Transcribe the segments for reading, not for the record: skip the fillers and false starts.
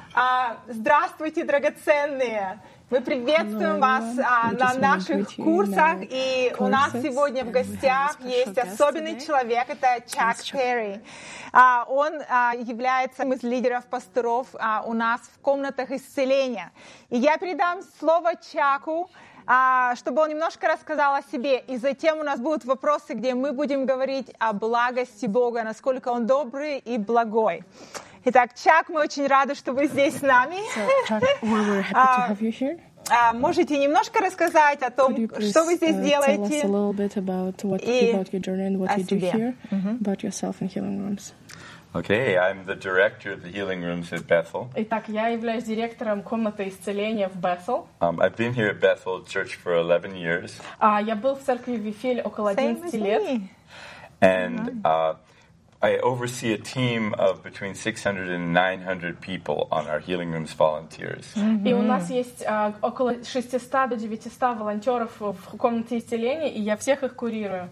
Здравствуйте, драгоценные! Мы приветствуем вас на наших курсах, и у нас сегодня в гостях есть особенный человек, это Чак Перри. Он является одним из лидеров пасторов у нас в комнатах исцеления. И я передам слово Чаку, чтобы он немножко рассказал о себе. И затем у нас будут вопросы, где мы будем говорить о благости Бога, насколько Он добрый и благой. Итак, Чак, мы очень рады, что вы здесь с нами. Можете немножко рассказать о том, что вы здесь делаете, и о себе. Okay, I'm the director of the healing rooms at Bethel. Итак, я являюсь директором комнаты исцеления в Bethel. I've been here at Bethel Church for 11 years. Я был в церкви Вифель около 11 лет. And I oversee a team of between 600 and 900 people on our healing rooms volunteers. И у нас есть около 600 до 900 волонтеров в комнате исцеления, и я всех их курирую.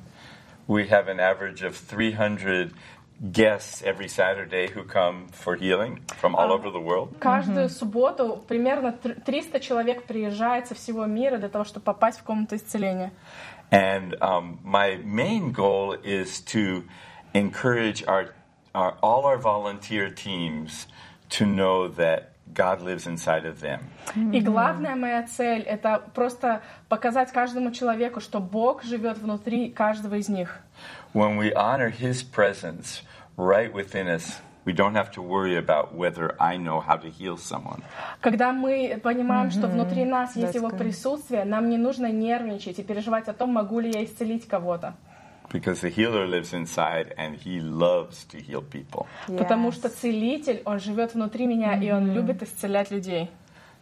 We have an average of 300 guests every Saturday who come for healing from all over the world. Каждую субботу примерно 300 человек приезжает со всего мира для того, чтобы попасть в комнату исцеления. And my main goal is to encourage all our volunteer teams to know that God lives inside of them. И главная моя цель — это просто показать каждому человеку, что Бог живет внутри каждого из них. When we honor His presence right within us, we don't have to worry about whether I know how to heal someone. Когда мы понимаем, что внутри нас есть Его присутствие, нам не нужно нервничать и переживать о том, могу ли я исцелить кого-то. Because the healer lives inside and he loves to heal people. Потому что целитель, он живет внутри меня, и он любит исцелять людей.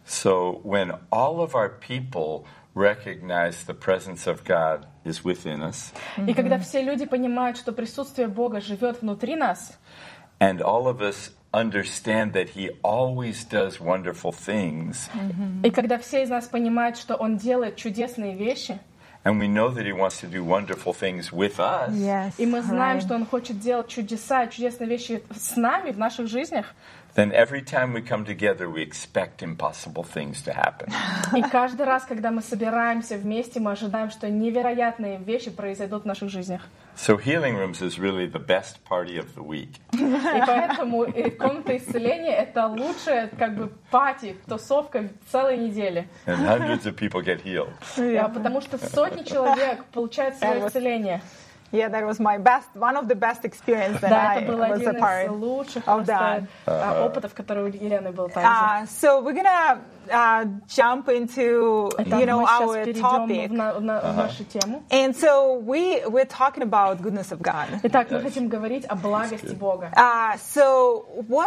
So when all of our people recognize the presence of God is within us, и когда все люди понимают, что присутствие Бога живет внутри нас, and all of us understand that He always does wonderful things, и когда все из нас понимают, что Он делает чудесные вещи, and we know that He wants to do wonderful things with us, и мы знаем, что Он хочет делать чудеса и чудесные вещи с нами в наших жизнях, then every time we come together, we expect impossible things to happen. И каждый раз, когда мы собираемся вместе, мы ожидаем, что невероятные вещи произойдут в наших жизнях. So healing rooms is really the best party of the week. И поэтому комната исцеления — это лучшая пати, тусовка целой недели. And hundreds of people get healed. Потому что сотни человек получают свое исцеление. Yeah, that was one of the best experiences that I was a part of that. Опытов, которые у Елены был также. So we're gonna jump into our topic. Нашу тему. And so we're talking about goodness of God. Итак, мы хотим говорить о благости Бога. So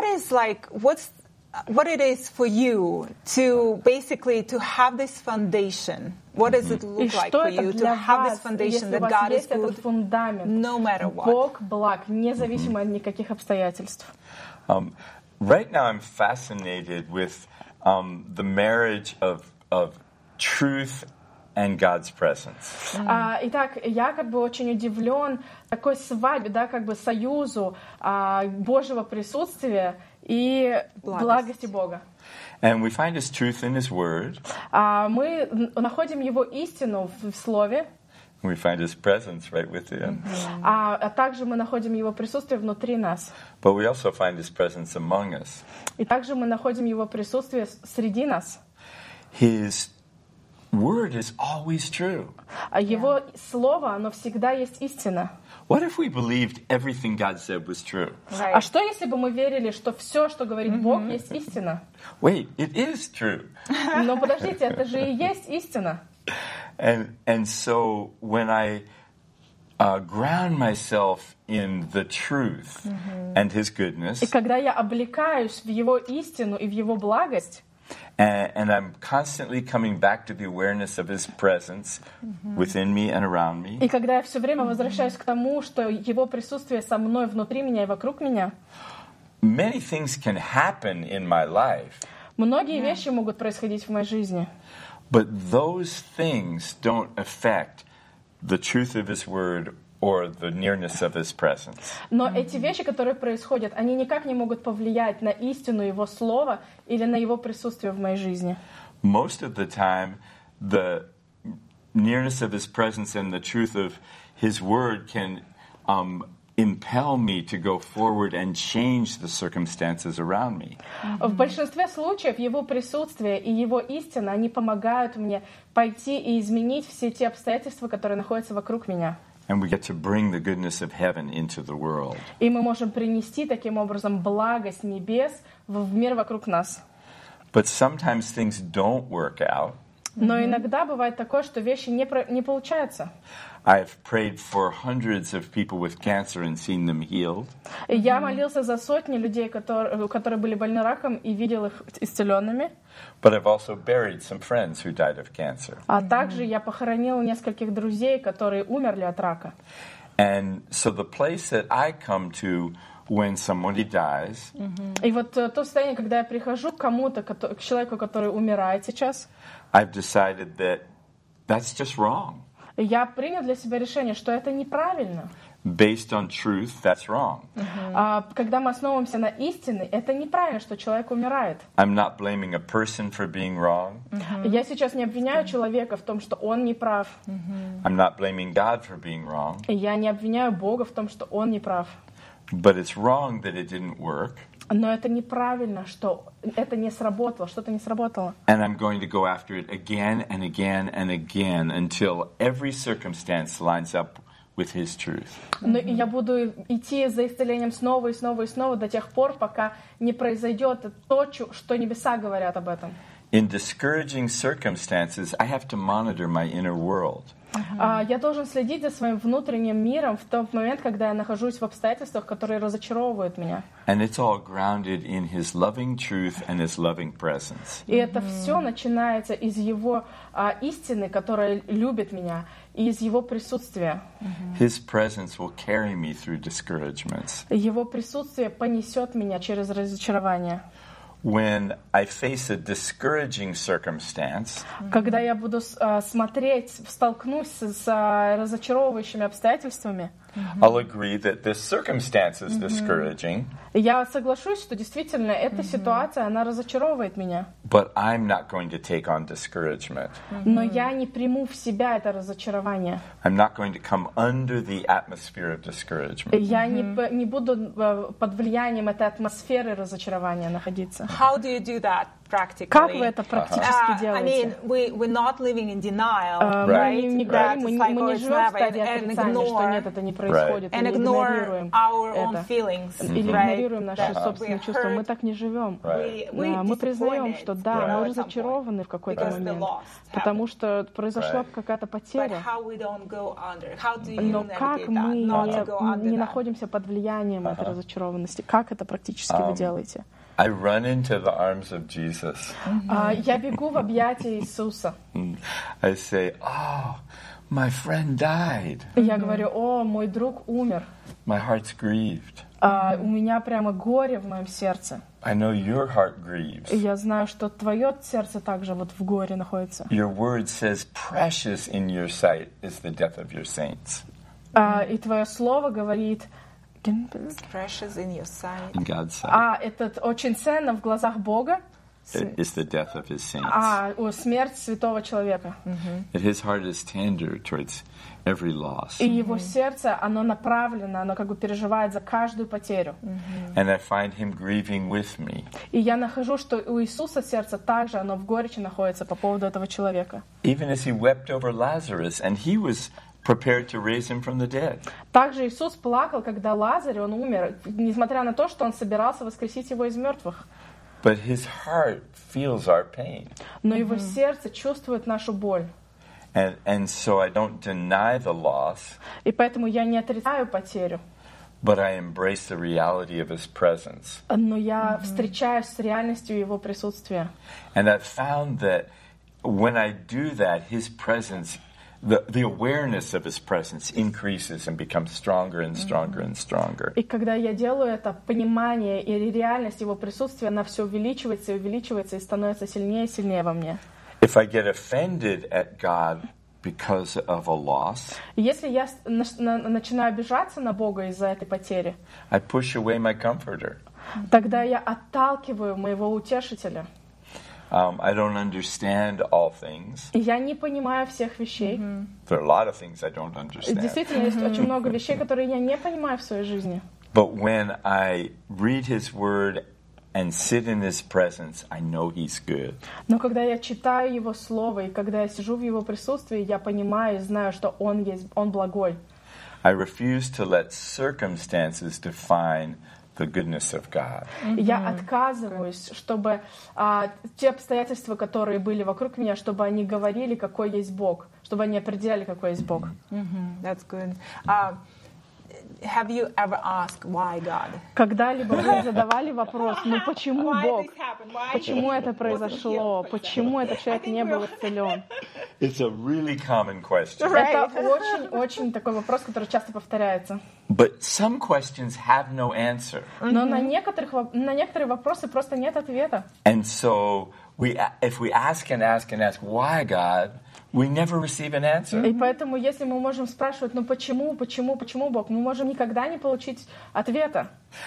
what it is for you to basically to have this foundation? What does it look like for you to have this foundation that God is good no matter what? Бог благ, независимо от никаких обстоятельств. Right now I'm fascinated with the marriage of truth and God's presence. Итак, я очень удивлен такой свадьбе, союзу Божьего присутствия и благости Бога. And we find His truth in His Word. Мы находим Его истину в Слове. We find His presence right within. А также мы находим Его присутствие внутри нас. But we also find His presence among us. И также мы находим Его присутствие среди нас. His Word is always true. Его Слово, оно всегда есть истина. What if we believed everything God said was true? А что, если бы мы верили, что все, что говорит Бог, есть истина? Wait, it is true. Но подождите, это же и есть истина. And so when I ground myself in the truth and His goodness, и когда я облекаюсь в Его истину и в Его благость, and I'm constantly coming back to the awareness of His presence within me and around me. И когда я все время возвращаюсь к тому, что Его присутствие со мной, внутри меня и вокруг меня, many things can happen in my life. Многие вещи могут происходить в моей жизни. But those things don't affect the truth of His Word or the nearness of His presence. Но эти вещи, которые происходят, они никак не могут повлиять на истину Его Слова или на Его присутствие в моей жизни. Most of the time, the nearness of His presence and the truth of His Word can impel me to go forward and change the circumstances around me. В большинстве случаев Его присутствие и Его истина, они помогают мне пойти и изменить все те обстоятельства, которые находятся вокруг меня. And we get to bring the goodness of heaven into the world. И мы можем принести таким образом благость небес в мир вокруг нас. But sometimes things don't work out. Но иногда бывает такое, что вещи не получаются. I've prayed for hundreds of people with cancer and seen them healed. Я молился за сотни людей, которые были больны раком, и видел их исцеленными. But I've also buried some friends who died of cancer. А также я похоронил нескольких друзей, которые умерли от рака. And so the place that I come to when somebody dies, И вот то состояние, когда я прихожу к кому-то, к человеку, который умирает сейчас, I've decided that that's just wrong. я принял для себя решение, что это неправильно. Based on truth, that's wrong. Когда мы основываемся на истине, это неправильно, что человек умирает. I'm not blaming a person for being wrong. Я сейчас не обвиняю человека в том, что он не прав. I'm not blaming God for being wrong. И я не обвиняю Бога в том, что он не прав. But it's wrong that it didn't work. Но это неправильно, что это не сработало, что-то не сработало. And I'm going to go after it again and again and again until every circumstance lines up with His truth. Но я буду идти за исцелением снова и снова и снова до тех пор, пока не произойдет то, что небеса говорят об этом. In discouraging circumstances, I have to monitor my inner world. Я должен следить за своим внутренним миром в тот момент, когда я нахожусь в обстоятельствах, которые разочаровывают меня. And it's all grounded in His loving truth and His loving presence. И это все начинается из Его истины, которая любит меня, и из Его присутствия. His presence will carry me through discouragements. Его присутствие понесет меня через разочарование. When I face a discouraging circumstance, Когда я буду столкнусь с разочаровывающими обстоятельствами, I'll agree that this circumstance is discouraging, я соглашусь, что действительно эта ситуация, она разочаровывает меня. but I'm not going to take on discouragement. Но я не приму в себя это разочарование. I'm not going to come under the atmosphere of discouragement. Я не буду под влиянием этой атмосферы разочарования находиться. How do you do that practically? Как вы это практически I делаете? mean, we're not living in denial, Мы right? не говорим, мы не живем в стадии отрицания, что нет, это не происходит, and или ignore игнорируем our own это, feelings, или right? игнорируем наши собственные чувства. Мы так не живем. Мы признаем, что да, мы разочарованы в какой-то момент, потому что произошла какая-то потеря. Но как мы не находимся под влиянием этой разочарованности? Как это практически вы делаете? I run into the arms of Jesus. Я бегу в объятия Иисуса. I say, "Oh, my friend died. Я говорю: о, мой друг умер. My heart's grieved. У меня прямо горе в моем сердце. I know your heart grieves. И я знаю, что твое сердце также вот в горе находится. Your word says, precious in your sight is the death of your saints." И твое слово говорит... Precious in your sight. In God's sight. Это очень ценно в глазах Бога. Is the death of His saints. Смерть святого человека. That His heart is tender towards every loss. И его сердце, оно направлено, оно как бы переживает за каждую потерю. And I find Him grieving with me. И я нахожу, что у Иисуса сердце также, оно в горечи находится по поводу этого человека. Even as He wept over Lazarus, and He was prepared to raise him from the dead. Также Иисус плакал, когда Лазарь, он умер, несмотря на то, что он собирался воскресить его из мертвых. But His heart feels our pain. Но его сердце чувствует нашу боль. And so I don't deny the loss. И поэтому я не отрицаю потерю. But I embrace the reality of His presence. Но я встречаюсь с реальностью его присутствия. And I've found that when I do that, His presence, the awareness of His presence increases and becomes stronger and stronger and stronger. И когда я делаю это, понимание и реальность его присутствия, она все увеличивается и увеличивается и становится сильнее и сильнее во мне. If I get offended at God because of a loss, если я начинаю обижаться на Бога из-за этой потери, I push away my comforter. Тогда я отталкиваю моего утешителя. I don't understand all things. Я не понимаю всех вещей. There are a lot of things I don't understand. Действительно, есть очень много вещей, которые я не понимаю в своей жизни. But when I read His Word and sit in His presence, I know He's good. Но когда я читаю Его Слово, и когда я сижу в Его присутствии, я понимаю и знаю, что Он благой. I refuse to let circumstances define the goodness of God. Я отказываюсь, чтобы те обстоятельства, которые были вокруг меня, чтобы они говорили, какой есть Бог, чтобы они определяли, какой есть Бог. That's good. Have you ever asked why God? Когда-либо вы задавали вопрос, ну почему Бог? Почему это произошло? Почему этот человек не был исцелен? It's a really common question. Это очень такой вопрос, который часто повторяется. But some questions have no answer. Но на некоторые вопросы просто нет ответа. And so if we ask why God, we never receive an answer. И поэтому, если мы можем спрашивать, ну почему Бог, мы можем никогда не получить ответа.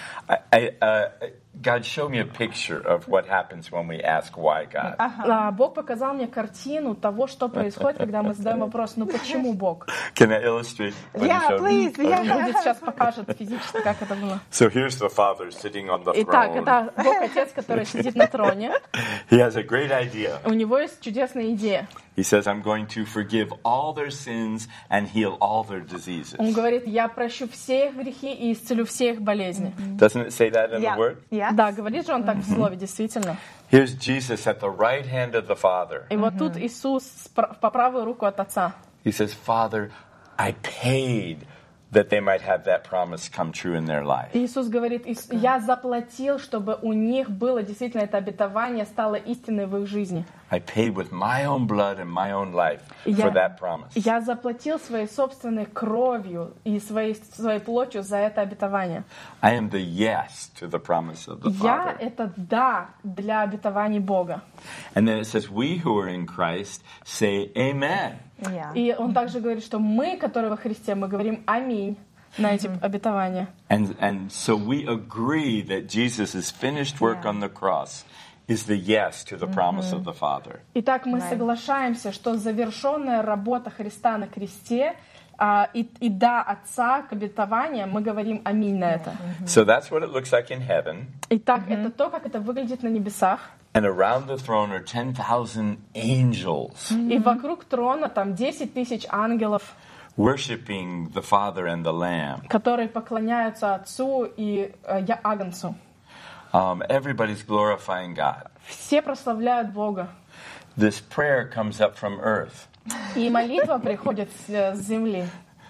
God showed me a picture of what happens when we ask why God. Бог показал мне картину того, что происходит, когда мы задаем вопрос, ну почему Бог? Can I illustrate what Yeah, he showed me? please. Yeah. Будет сейчас покажет физически, как это было. So here's the Father sitting on the Итак, throne. это Бог-Отец, который сидит на троне. He has a great idea. У него есть чудесная идея. He says, I'm going to forgive all their sins and heal all their diseases. Он говорит, я прощу все их грехи и исцелю все их болезни. Doesn't it say that in the Word? Yeah. Да, говорит же он так в Слове, действительно. Here's Jesus at the right hand of the Father. И вот тут Иисус по правую руку от Отца. He says, Father, I paid that they might have that promise come true in their life. Иисус говорит, я заплатил, чтобы у них было действительно это обетование, стало истиной в их жизни. I paid with my own blood and my own life for that promise. Я заплатил своей собственной кровью и своей плотью за это обетование. I am the yes to the promise of the Я Father. это да для обетований Бога. And then it says, we who are in Christ say amen. Yeah. И он также говорит, что мы, которые во Христе, мы говорим аминь на эти обетования. And so we agree that Jesus' finished work on the cross is the yes to the promise of the Father. Итак, мы соглашаемся, что завершенная работа Христа на кресте и да Отца к обетованиям, мы говорим аминь на это. So that's what it looks like in heaven. Итак, это то, как это выглядит на небесах. And around the throne are 10,000 angels И вокруг трона там 10 тысяч ангелов, worshiping the Father and the Lamb. которые поклоняются Отцу и Агнцу. Everybody's glorifying God. Все прославляют Бога. This prayer comes up from earth. И молитва приходит с земли.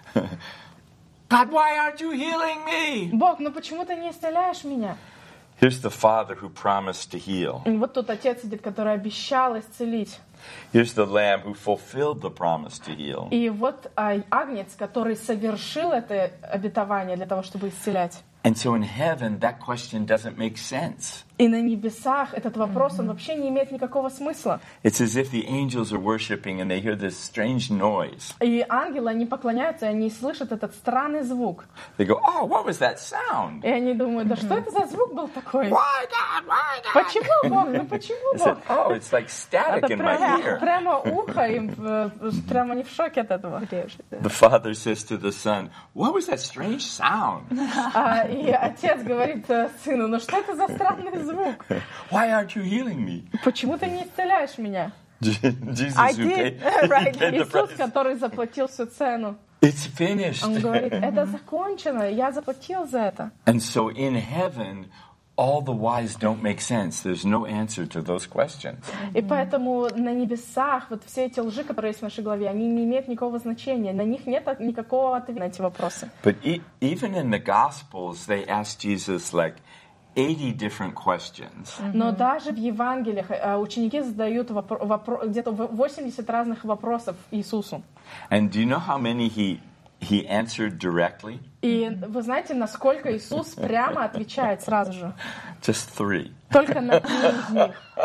God, why aren't you healing me? Бог, ну почему ты не исцеляешь меня? Here's the Father who promised to heal. И вот тут Отец сидит, который обещал исцелить. Here's the Lamb who fulfilled the promise to heal. И вот Агнец, который совершил это обетование для того, чтобы исцелять. And so in heaven, that question doesn't make sense. И на небесах этот вопрос, он вообще не имеет никакого смысла. It's as if the angels are worshiping and they hear this strange noise. И ангелы, они поклоняются, и они слышат этот странный звук. They go, oh, what was that sound? И они думают, да что это за звук был такой? Why, God? Why, God? Почему Бог? Ну почему I said, Бог? oh, it's like static Это in my ear. прямо ухо, и прямо не в шоке от этого. The Father says to the Son, what was that strange sound? И Отец говорит сыну, ну что это за странный звук? Why aren't you healing me? Почему ты не исцеляешь меня? Jesus I who did. paid Right. the Иисус, price. который заплатил всю цену. It's finished. Он говорит, это закончено, я заплатил за это. And so in heaven, all the whys don't make sense. There's no answer to those questions. И поэтому на небесах вот все эти лжи, которые есть в нашей голове, они не имеют никакого значения. На них нет никакого ответа на эти вопросы. But even in the Gospels, they ask Jesus like 80 different questions. Но даже в Евангелиях ученики задают где-то 80 разных вопросов Иисусу. And do you know how many he answered directly? И вы знаете, насколько Иисус прямо отвечает сразу же? Just 3. Только на 3 из них.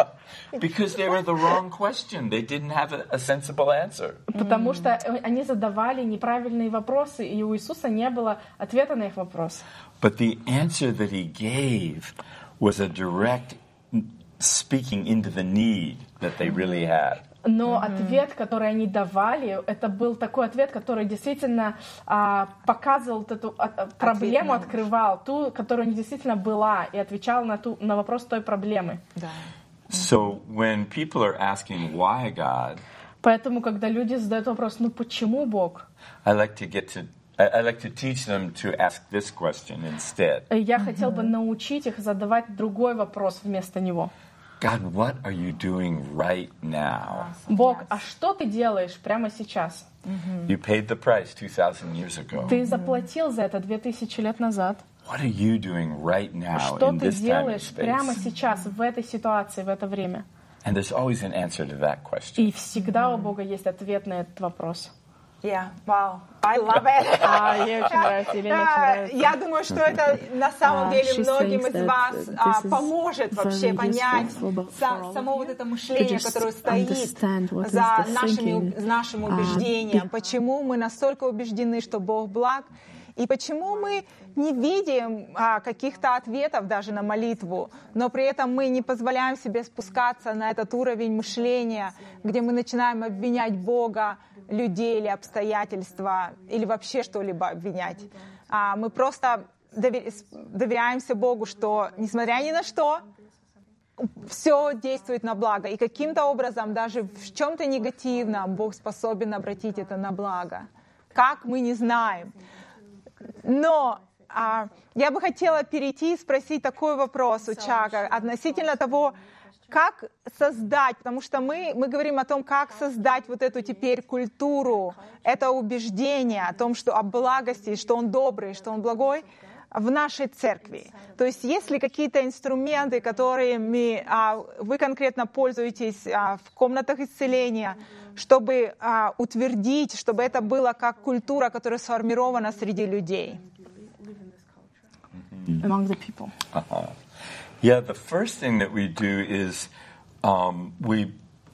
Because they were the wrong question. They didn't have a sensible answer. Потому что они задавали неправильные вопросы, и у Иисуса не было ответа на их вопрос. But the answer that he gave was a direct speaking into the need that they really had. Но ответ, который они давали, это был такой ответ, который действительно показывал эту проблему, открывал ту, которая действительно была, и отвечал на вопрос той проблемы. So when people are asking why God, поэтому, когда люди задают вопрос, ну почему Бог? I like to teach them to ask this question instead. Я хотел бы научить их задавать другой вопрос вместо него. God, what are you doing right now? Бог, а что ты делаешь прямо сейчас? You paid the price 2,000 years ago. Ты заплатил за это 2000 лет назад. What are you doing right now что in ты this time and делаешь space? прямо сейчас, в этой ситуации, в это время? And there's always an answer to that question. И всегда у Бога есть ответ на этот вопрос. Yeah, wow, I love it. Ей очень нравится, Елене очень нравится. Я думаю, что это на самом деле многим из вас поможет вообще понять само вот это мышление, которое стоит за нашим убеждением. Почему мы настолько убеждены, что Бог благ, и почему мы не видим каких-то ответов даже на молитву, но при этом мы не позволяем себе спускаться на этот уровень мышления, где мы начинаем обвинять Бога, людей или обстоятельства, или вообще что-либо обвинять. Мы просто доверяемся Богу, что, несмотря ни на что, все действует на благо. И каким-то образом, даже в чем-то негативном, Бог способен обратить это на благо. Как, мы не знаем. Но я бы хотела перейти и спросить такой вопрос у Чака относительно того, как создать, потому что мы говорим о том, как создать вот эту теперь культуру, это убеждение о том, что о благости, что Он добрый, что Он благой в нашей церкви. То есть есть ли какие-то инструменты, которыми вы конкретно пользуетесь в комнатах исцеления, чтобы утвердить, чтобы это было как культура, которая сформирована среди людей? Among the people. Yeah, the first thing that we do is we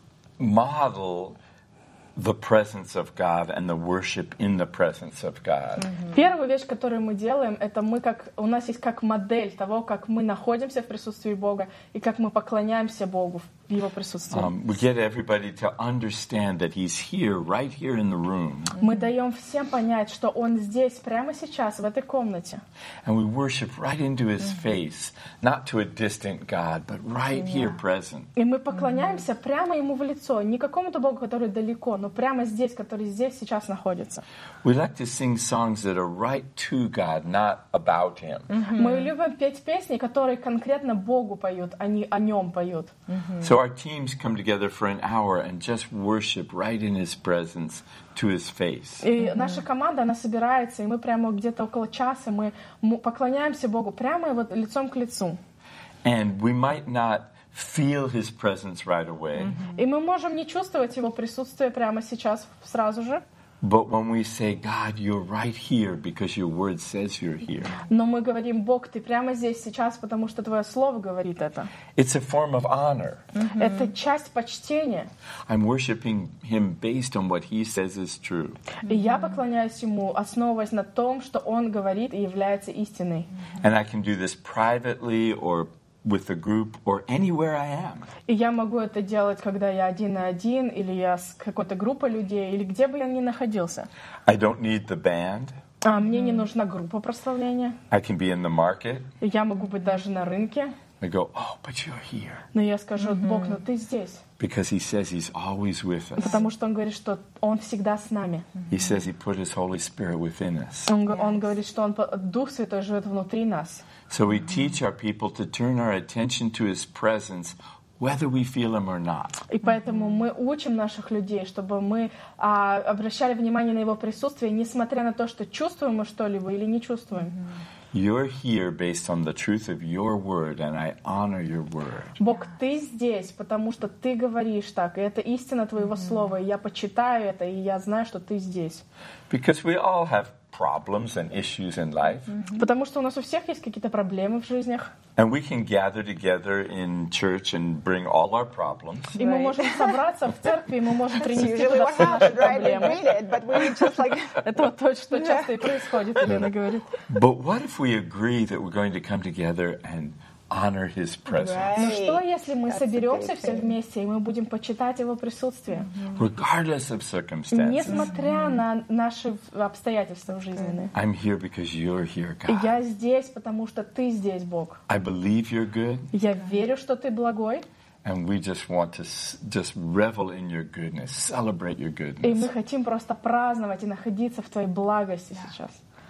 model the presence of God and the worship in the presence of God. Первая вещь, которую мы делаем, это у нас есть как модель того, как мы находимся в присутствии Бога и как мы поклоняемся Богу в Его присутствии. We get everybody to understand that He's here, right here in the room. Мы даем всем понять, что Он здесь, прямо сейчас, в этой комнате. And we worship right into His face, not to a distant God, but right here present. И мы поклоняемся прямо Ему в лицо, не какому-то Богу, который далеко, но прямо здесь, который здесь сейчас находится. We like to sing songs that are right to God, not about Him. Мы любим петь песни, которые конкретно Богу поют, а не о Нем поют. So our teams come together for an hour and just worship right in His presence, to His face. И наша команда, она собирается, и мы прямо где-то около часа мы поклоняемся Богу прямо вот лицом к лицу. And we might not feel His presence right away. И мы можем не чувствовать Его присутствие прямо сейчас, сразу же. But when we say, God, you're right here because your word says you're here. Но мы говорим, Бог, ты прямо здесь сейчас, потому что Твое Слово говорит это. It's a form of honor. Это часть почтения. I'm worshiping Him based on what He says is true. И я поклоняюсь Ему, основываясь на том, что Он говорит и является истиной. And I can do this privately or with a group or anywhere I am. И я могу это делать, когда я один на один, или я с какой-то группой людей, или где бы я ни находился. I don't need the band. Мне не нужна группа прославления. I can be in the market. Я могу быть даже на рынке. I go, oh, but you're here. Но я скажу, Бог, но ты здесь. Because He says He's always with us. Потому что Он говорит, что Он всегда с нами. He says He put His Holy Spirit within us. Он говорит, что Дух Святой живет внутри нас. So we teach our people to turn our attention to His presence, whether we feel Him or not. И поэтому мы учим наших людей, чтобы мы обращали внимание на Его присутствие, несмотря на то, что чувствуем мы что-либо или не чувствуем. You're here based on the truth of your word, and I honor your word. Бог, ты здесь, потому что ты говоришь так, и это истина Твоего слова, и я почитаю это, и я знаю, что ты здесь. Because we all have problems and issues in life. Потому что у нас у всех есть какие-то проблемы в жизнях. And we can gather together in church and bring all our problems. И мы можем собраться в церкви, и мы можем принести туда все наши проблемы. Это то, что часто и происходит, Елена говорит. But what if we agree that we're going to come together and honor His presence? Ну что, если мы соберемся все вместе, и мы будем почитать Его присутствие? Regardless of circumstances. Несмотря на наши обстоятельства жизненные. I'm here because you're here, И God. я здесь, потому что Ты здесь, Бог. I believe you're good. Я верю, что Ты благой. And we just want to just revel in your goodness, celebrate your И goodness. мы хотим просто праздновать и находиться в Твоей благости сейчас.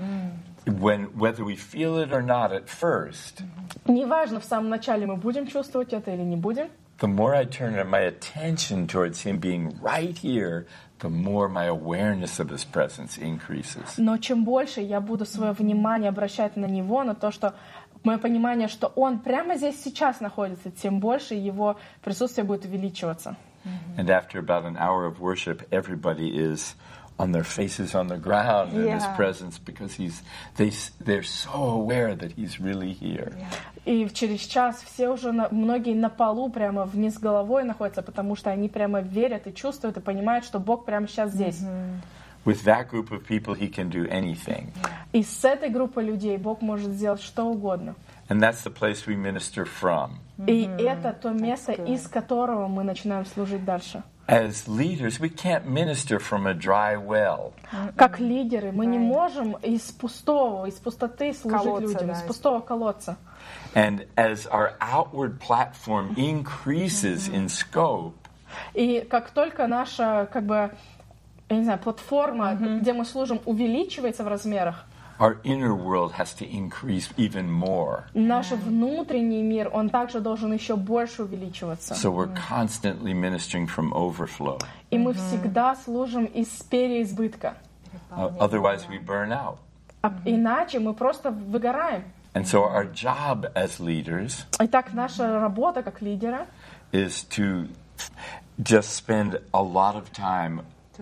Whether we feel it or not at first, Неважно, в самом начале мы будем чувствовать это или не будем. the more I turn my attention towards Him being right here, the more my awareness of His presence increases. Но чем больше я буду свое внимание обращать на Него, на то, что мое понимание, что Он прямо здесь сейчас находится, тем больше Его присутствие будет увеличиваться. And after about an hour of worship, everybody is on their faces on the ground in His presence because they're so aware that He's really here. И через час все уже, многие на полу прямо вниз головой находятся, потому что они прямо верят и чувствуют, и понимают, что Бог прямо сейчас здесь. With that group of people, He can do anything. И с этой группой людей Бог может сделать что угодно. And that's the place we minister from. И это то место, из которого мы начинаем служить дальше. As leaders, we can't minister from a dry well. Как лидеры мы не можем из пустоты служить людям, из пустого колодца. And as our outward platform increases in scope, И как только наша, я не знаю, платформа, где мы служим, увеличивается в размерах, our inner world has to increase even more. наш внутренний мир, он также должен еще больше увеличиваться. So we're constantly ministering from overflow. И мы всегда служим из переизбытка. Otherwise, we burn out. Иначе мы просто выгораем. And so our job as leaders Итак, наша работа как лидера is to just spend a lot of time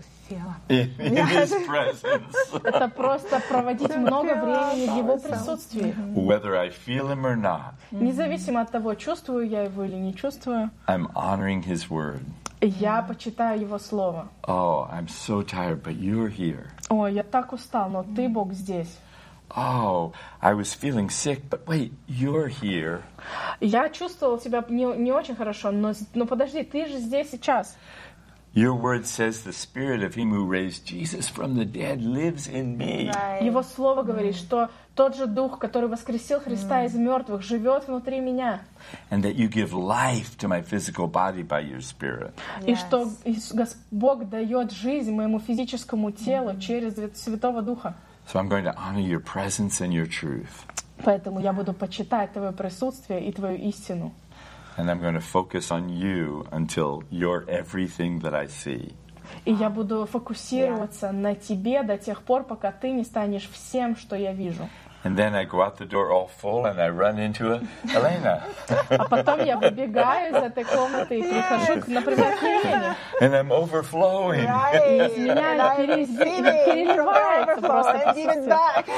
in His presence. это просто проводить много времени в Его присутствии. Whether I feel Him or not, Независимо от того, чувствую я Его или не чувствую, I'm honoring His word. я почитаю Его Слово. Oh, I'm so tired, but you're here. О, я так устал, но Ты, Бог, здесь. Oh, I was feeling sick, but wait, you're here. Я чувствовал себя не очень хорошо, но подожди, Ты же здесь сейчас. Your word says the spirit of Him who raised Jesus from the dead lives in me. Его Слово говорит, что тот же Дух, который воскресил Христа из мертвых, живет внутри меня. And that you give life to my physical body by your spirit. И что Бог дает жизнь моему физическому телу через Святого Духа. So I'm going to honor your presence and your truth. Поэтому я буду почитать Твое присутствие и Твою истину. And I'm going to focus on you until you're everything that I see. И я буду фокусироваться на Тебе до тех пор, пока Ты не станешь всем, что я вижу. And then I go out the door all full and I run into Elena. А потом я выбегаю из этой комнаты и прихожу, например, к Елене. And I'm overflowing. Из меня переливается просто присутствие.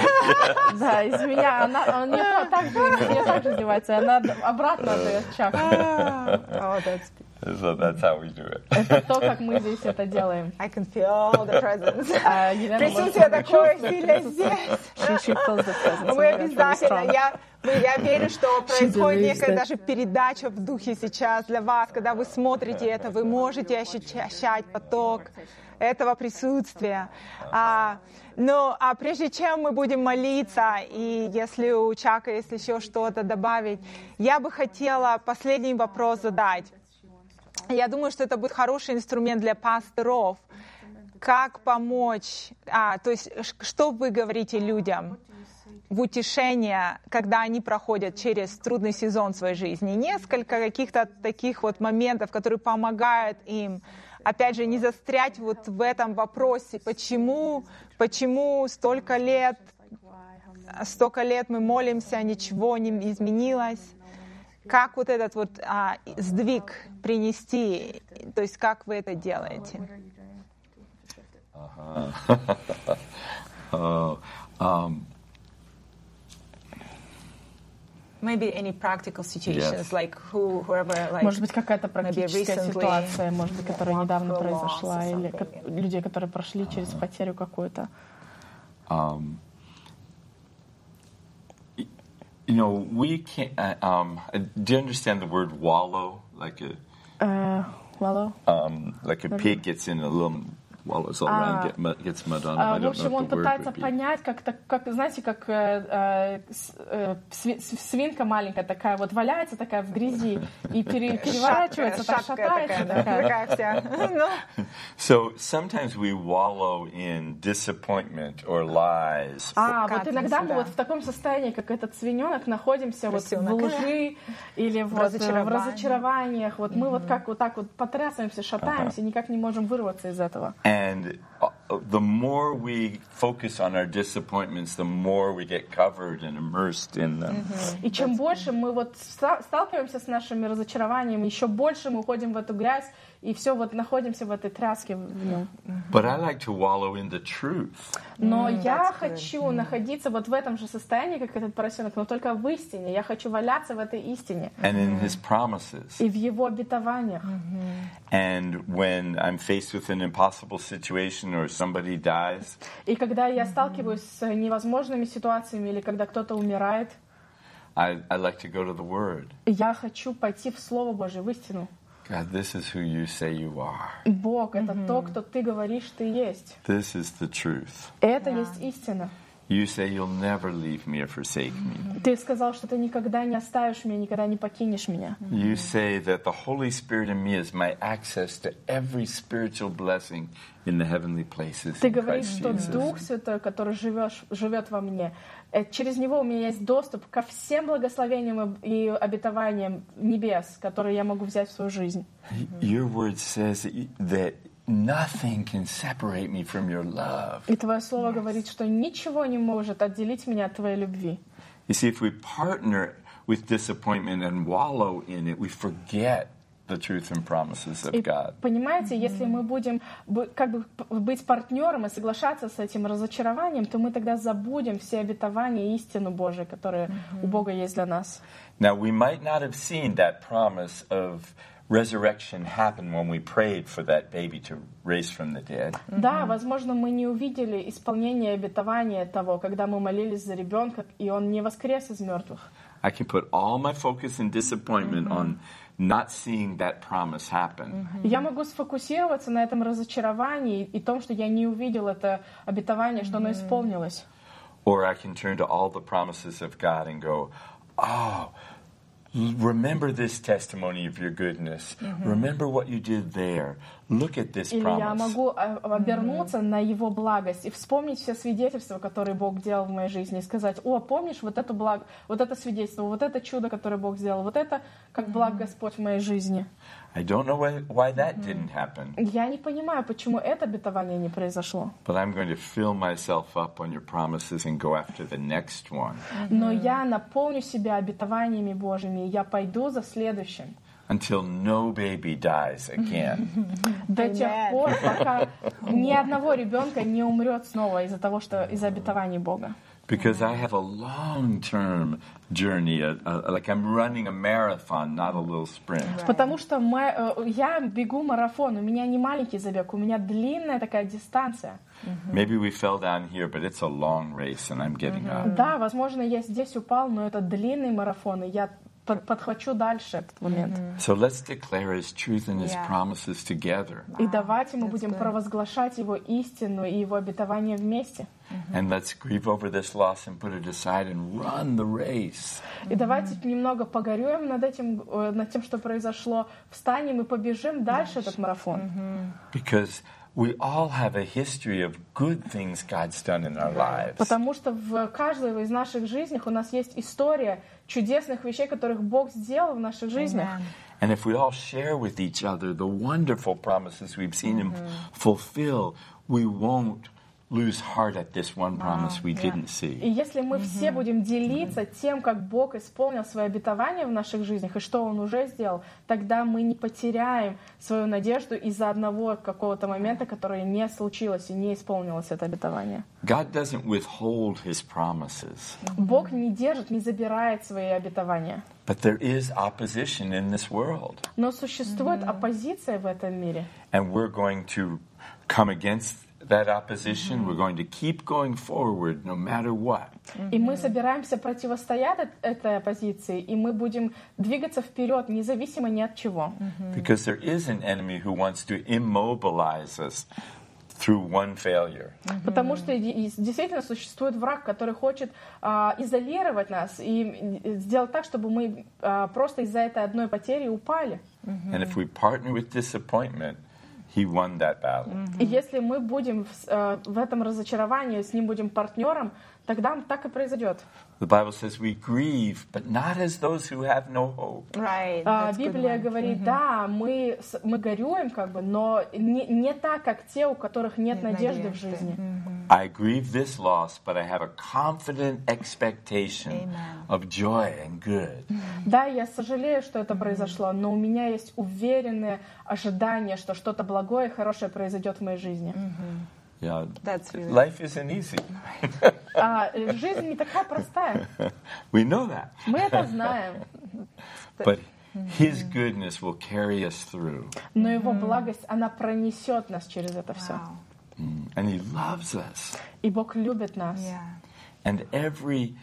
Да, из меня. У нее также издевается, и она обратно отдает чак. So that's how we do it. Это то, как мы здесь это делаем. I can feel the presence. Елена Присутствие такое сильное здесь. Мы обязательно. Я верю, что происходит некая даже передача в духе сейчас для вас. Когда вы смотрите это, вы можете ощущать поток этого присутствия. Но прежде чем мы будем молиться, и если у Чака есть еще что-то добавить, я бы хотела последний вопрос задать. Я думаю, что это будет хороший инструмент для пасторов. Как помочь? То есть, что вы говорите людям в утешение, когда они проходят через трудный сезон своей жизни? Несколько каких-то таких вот моментов, которые помогают им, опять же, не застрять вот в этом вопросе, почему столько лет мы молимся, ничего не изменилось. Как вот этот вот сдвиг принести, то есть как вы это делаете? Maybe any practical situations, like whoever, like, может быть, какая-то практическая ситуация, может быть, которая недавно произошла, или людей, которые прошли через потерю какую-то. You know, we can't. Do you understand the word wallow? Like a wallow. Like a pig gets in a little. Wallows all around, gets mud on him. I don't know в общем, он пытается понять, как, знаете, как свинка маленькая такая вот валяется такая в грязи и переворачивается, так шатается. Такая вся. So sometimes we wallow in disappointment or lies. Вот иногда мы вот в таком состоянии, как этот свиненок, находимся вот в лжи или вот в разочарованиях. Вот мы вот как вот так вот потрясаемся, шатаемся, никак не можем вырваться из этого. And the more we focus on our disappointments, the more we get covered and immersed in them. И чем больше мы вот сталкиваемся с нашими разочарованиями, еще больше мы уходим в эту грязь и все вот находимся в этой тряске в нем. But I like to wallow in the truth. Но я хочу находиться вот в этом же состоянии, как этот поросенок, но только в истине. Я хочу валяться в этой истине. And in His promises. И в Его обетованиях. And when I'm faced with an impossible situation or somebody dies. И когда я сталкиваюсь с невозможными ситуациями или когда кто-то умирает, I like to go to the Word. Я хочу пойти в Слово Божие, в истину. God, this is who you say you are. Бог, это то, кто ты говоришь, ты есть. This is the truth. Это есть истина. You say you'll never leave me or forsake me. Ты сказал, что ты никогда не оставишь меня, никогда не покинешь меня. You say that the Holy Spirit in me is my access to every spiritual blessing in the heavenly places. Ты говоришь, что Дух Святой, который живет во мне, через него у меня есть доступ ко всем благословениям и обетованиям небес, которые я могу взять в свою жизнь. Your word says that nothing can separate me from your love. И Твое Слово говорит, что ничего не может отделить меня от Твоей любви. You see, if we partner with disappointment and wallow in it, we forget the truth and promises of God. Понимаете, если мы будем как бы быть партнером и соглашаться с этим разочарованием, то мы тогда забудем все обетования и истину Божию, которые у Бога есть для нас. Now, we might not have seen that promise of resurrection happened when we prayed for that baby to raise from the dead. Да, возможно, мы не увидели исполнение обетования того, когда мы молились за ребенка, и он не воскрес из мертвых. I can put all my focus and disappointment on not seeing that promise happen. Я могу сфокусироваться на этом разочаровании и том, что я не увидел это обетование, что оно исполнилось. Or I can turn to all the promises of God and go, oh, remember this testimony of your goodness. Remember what you did there. Look at this promise. Или я могу обернуться на Его благость и вспомнить все свидетельства, которые Бог делал в моей жизни, и сказать: о, помнишь вот это благо, вот это свидетельство, вот это чудо, которое Бог сделал, вот это как благ Господь в моей жизни. I don't know why that didn't happen. Я не понимаю, почему это обетование не произошло. But I'm going to fill myself up on your promises and go after the next one. Но я наполню себя обетованиями Божьими, и я пойду за следующим. Until no baby dies again. До тех пор, пока ни одного ребенка не умрет снова из-за того, что из-за обетований Бога. Because I have a long-term journey, like I'm running a marathon, not a little sprint. Потому что я бегу марафон, у меня не маленький забег, у меня длинная такая дистанция. Maybe we fell down here, but it's a long race, and I'm getting up. Да, возможно, я здесь упал, но это длинный марафон, и я подхвачу дальше этот момент. So let's declare His truth and His promises together. И давайте мы будем провозглашать Его истину и Его обетование вместе. And let's grieve over this loss and put it aside and run the race. И давайте немного погорюем над тем, что произошло, встанем и побежим дальше этот марафон. Because we all have a history of good things God's done in our lives. Потому что в каждой из наших жизнях у нас есть история чудесных вещей, которых Бог сделал в наших жизнях. And if we all share with each other the wonderful promises we've seen Him fulfill, we won't lose heart at this one promise we didn't see. И если мы все будем делиться тем, как Бог исполнил свои обетования в наших жизнях и что Он уже сделал, тогда мы не потеряем свою надежду из-за одного какого-то момента, который не случилось и не исполнилось это обетование. God doesn't withhold His promises. Бог не держит, не забирает свои обетования. But there is opposition in this world. Но существует оппозиция в этом мире. And we're going to come against that opposition. We're going to keep going forward no matter what. И мы собираемся противостоять этой оппозиции, и мы будем двигаться вперед, независимо ни от чего. Because there is an enemy who wants to immobilize us through one failure. Потому что действительно существует враг, который хочет изолировать нас и сделать так, чтобы мы просто из-за этой одной потери упали. And if we partner with disappointment, he won that battle. И если мы будем в этом разочаровании, с ним будем партнером, тогда так и произойдет. The Bible says we grieve, but not as those who have no hope. Right. Библия говорит, да, мы горюем, но не так, как те, у которых нет надежды в жизни. I grieve this loss, but I have a confident expectation of joy and good. Да, я сожалею, что это произошло, но у меня есть уверенное ожидание, что что-то благое и хорошее произойдет в моей жизни. Yeah, really life isn't easy. Жизнь не такая простая. We know that. Мы это знаем. But His goodness will carry us through. Но Его благость, она пронесет нас через это все. And He loves us. И Бог любит нас. And every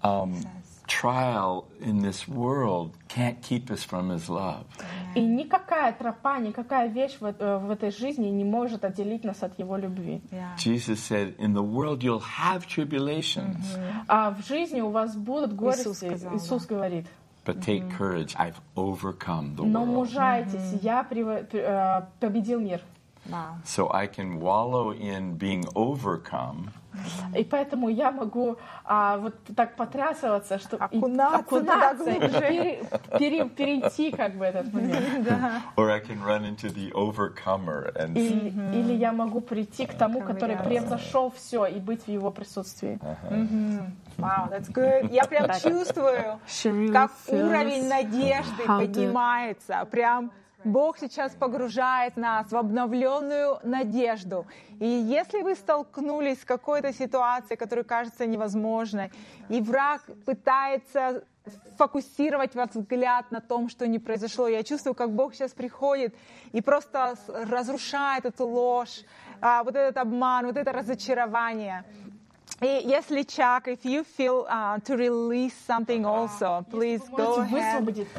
trial in this world can't keep us from His love. И никакая тропа, никакая вещь в этой жизни не может отделить нас от Его любви. Jesus said, in the world you'll have tribulations. А в жизни у вас будут горести, Иисус говорит. But take courage, I've overcome the Но world. мужайтесь, я победил мир. So I can wallow in being overcome. И поэтому я могу вот так потрясываться, что окунаться перейти как бы этот момент. Or I can run into the overcomer and Или я могу прийти к тому, который превзошел все, и быть в его присутствии. Wow, that's good. Я прям чувствую, как уровень надежды поднимается. Прям Бог сейчас погружает нас в обновленную надежду. И если вы столкнулись с какой-то ситуацией, которая кажется невозможной, и враг пытается фокусировать ваш взгляд на том, что не произошло, я чувствую, как Бог сейчас приходит и просто разрушает эту ложь, вот этот обман, вот это разочарование. И если, Chuck, if you feel to release something also, please go ahead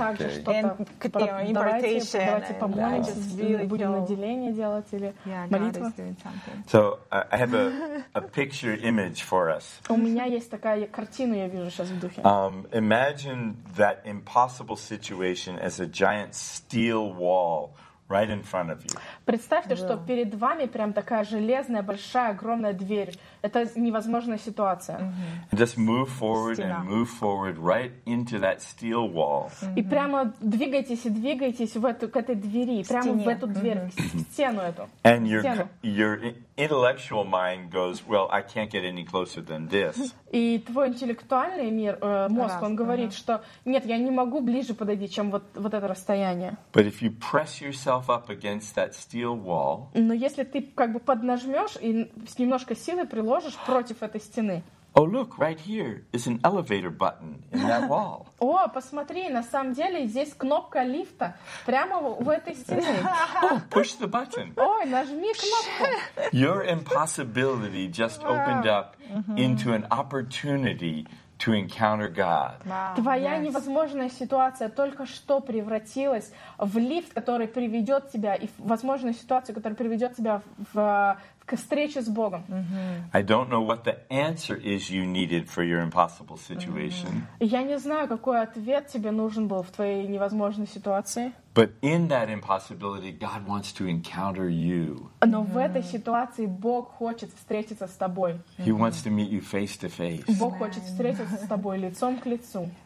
and давайте помолимся, будем наделение делать или молитва. So I have a picture image for us. У меня есть такая картина, я вижу сейчас в духе. Imagine that impossible situation as a giant steel wall right in front of you. Представьте, что перед вами прям такая железная, большая, огромная дверь. Это невозможная ситуация. And just move forward right into that steel wall. И прямо двигайтесь и двигайтесь к этой двери, прямо в эту дверь, в стену эту. And your intellectual mind goes, well, I can't get any closer than this. И твой интеллектуальный мир, мозг, он говорит, что нет, я не могу ближе подойти, чем вот это расстояние. But if you press yourself up against that steel wall, но если ты как бы поднажмешь и немножко силы приложишь против этой стены. Oh, look, right here is an elevator button in that wall. О, посмотри, на самом деле здесь кнопка лифта прямо в этой стене. Oh, push the button. Ой, нажми кнопку. Your impossibility just opened up into an opportunity to encounter God. Твоя невозможная ситуация только что превратилась в лифт, который приведет тебя, и в возможную ситуацию, которая приведет тебя к встрече с Богом. I don't know what the answer is you needed for your impossible situation. Я не знаю, какой ответ тебе нужен был в твоей невозможной ситуации. But in that impossibility, God wants to encounter you. Но в этой ситуации Бог хочет встретиться с тобой. He wants to meet you face to face. Бог хочет встретиться с тобой лицом к лицу.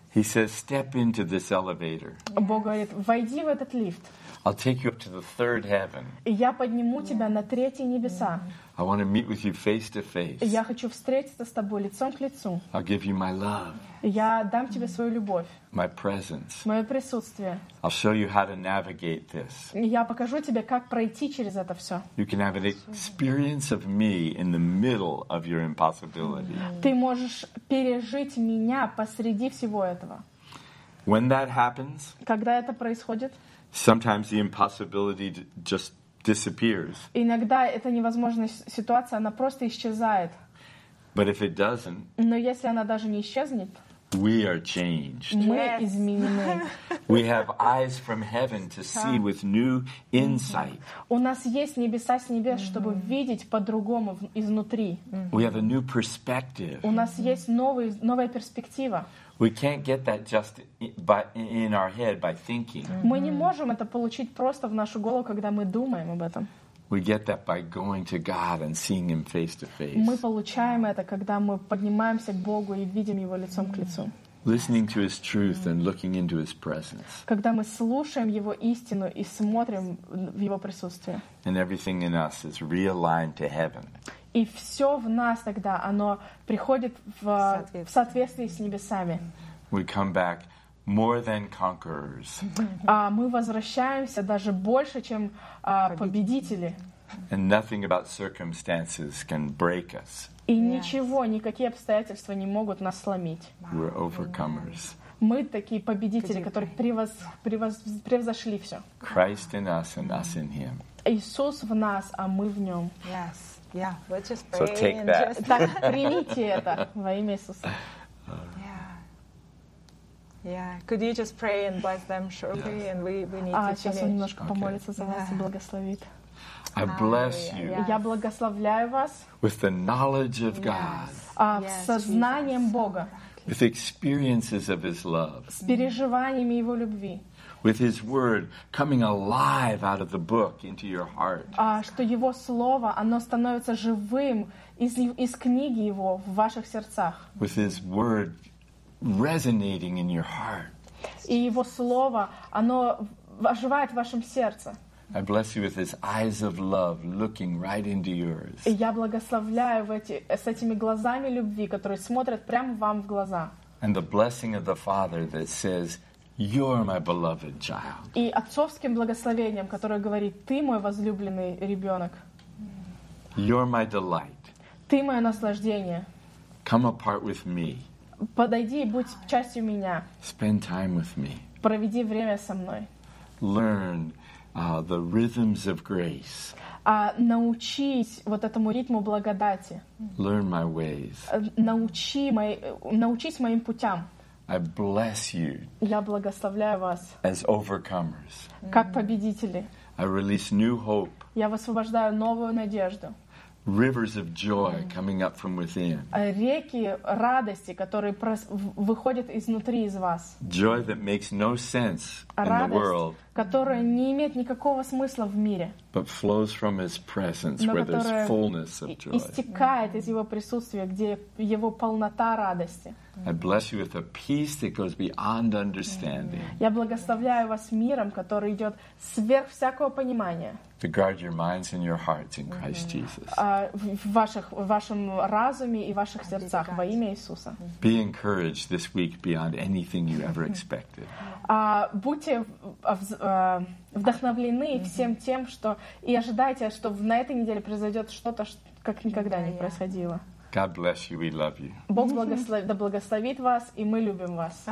He says, step into this elevator. Бог говорит, войди в этот лифт. I'll take you up to the third heaven. И я подниму тебя на третьи небеса. I want to meet with you face to face. Я хочу встретиться с тобой лицом к лицу. I'll give you my love. Я дам тебе свою любовь. My presence. Мое присутствие. I'll show you how to navigate this. Я покажу тебе, как пройти через это все. You can have an experience of me in the middle of your impossibility. Ты можешь пережить меня посреди всего этого. When that happens, когда это происходит, sometimes the impossibility just disappears. Иногда эта невозможная ситуация, она просто исчезает. But if it doesn't, но если она даже не исчезнет, we are changed. Мы изменены. We have eyes from heaven to see with new insight. У нас есть небеса с небес, чтобы видеть по-другому изнутри. We have a new perspective. У нас есть новая перспектива. We can't get that just in our head by thinking. Мы не можем это получить просто в нашу голову, когда мы думаем об этом. We get that by going to God and seeing Him face to face. Мы получаем это, когда мы поднимаемся к Богу и видим Его лицом к лицу. Listening to His truth and looking into His presence. Когда мы слушаем Его истину и смотрим в Его присутствие. And everything in us is realigned to heaven. И все в нас тогда, оно приходит в соответствии с небесами. We come back more than conquerors. Мы возвращаемся даже больше, чем победители. And nothing about circumstances can break us. И ничего, никакие обстоятельства не могут нас сломить. We're overcomers. Мы такие победители, которые превзошли все. Christ in us and us in Him. Иисус в нас, а мы в Нем. Yeah, let's just pray. So take that. Так, примите это во имя Иисуса. Yeah. Could you just pray and bless them shortly, and we need to сейчас он немножко помолится за вас и благословит. I bless you. Я благословляю вас with the knowledge of God. С сознанием Бога. With experiences of His love. С переживаниями Его любви. With His word coming alive out of the book into your heart. Что Его Слово, оно становится живым из книги Его в ваших сердцах. With His word resonating in your heart. И Его Слово, оно оживает в вашем сердце. I bless you with His eyes of love looking right into yours. И я благословляю с этими глазами любви, которые смотрят прямо вам в глаза. And the blessing of the Father that says, "You're my beloved child." И отцовским благословением, которое говорит: ты мой возлюбленный ребенок. You're my delight. Ты мое наслаждение. Come apart with me. Подойди и будь частью меня. Spend time with me. Проведи время со мной. Learn the rhythms of grace. Научись вот этому ритму благодати. Learn my ways. Научись моим путям. I bless you. Я благословляю вас. As overcomers. Как победители. I release new hope. Я высвобождаю новую надежду. Rivers of joy coming up from within. Реки радости, которые выходят изнутри из вас. Joy that makes no sense in the world. Которая не имеет никакого смысла в мире. But flows from His presence where there's fullness of joy. Истекает из Его присутствия, где Его полнота радости. I bless you with a peace that goes beyond understanding. Я благословляю вас миром, который идет сверх всякого понимания. To guard your minds and your hearts in Christ Jesus. В вашем разуме и ваших сердцах во имя Иисуса. Be encouraged this week beyond anything you ever expected. Будьте вдохновлены всем тем, что и ожидайте, что на этой неделе произойдет что-то, как никогда не происходило. God bless you. We love you. Бог благословит вас, и мы любим вас.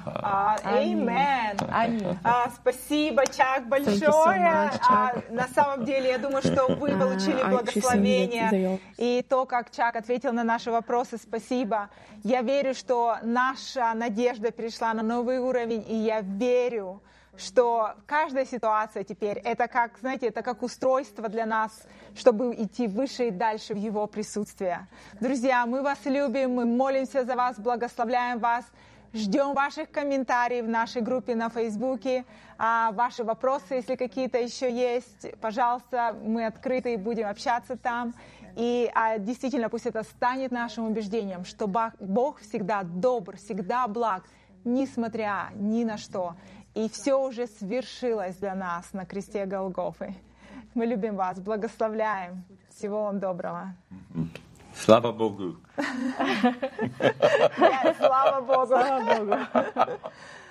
Amen. Аминь. Спасибо, Чак, большое. На самом деле, я думаю, что вы получили благословение. И то, как Чак ответил на наши вопросы, спасибо. Я верю, что наша надежда перешла на новый уровень, и я верю, что каждая ситуация теперь, это как, знаете, это как устройство для нас, чтобы идти выше и дальше в Его присутствие. Друзья, мы вас любим, мы молимся за вас, благословляем вас, ждем ваших комментариев в нашей группе на Фейсбуке, ваши вопросы, если какие-то еще есть, пожалуйста, мы открыты и будем общаться там. И действительно, пусть это станет нашим убеждением, что Бог всегда добр, всегда благ, несмотря ни на что. И все уже свершилось для нас на кресте Голгофы. Мы любим вас, благословляем. Всего вам доброго. Слава Богу. Слава Богу. Слава Богу.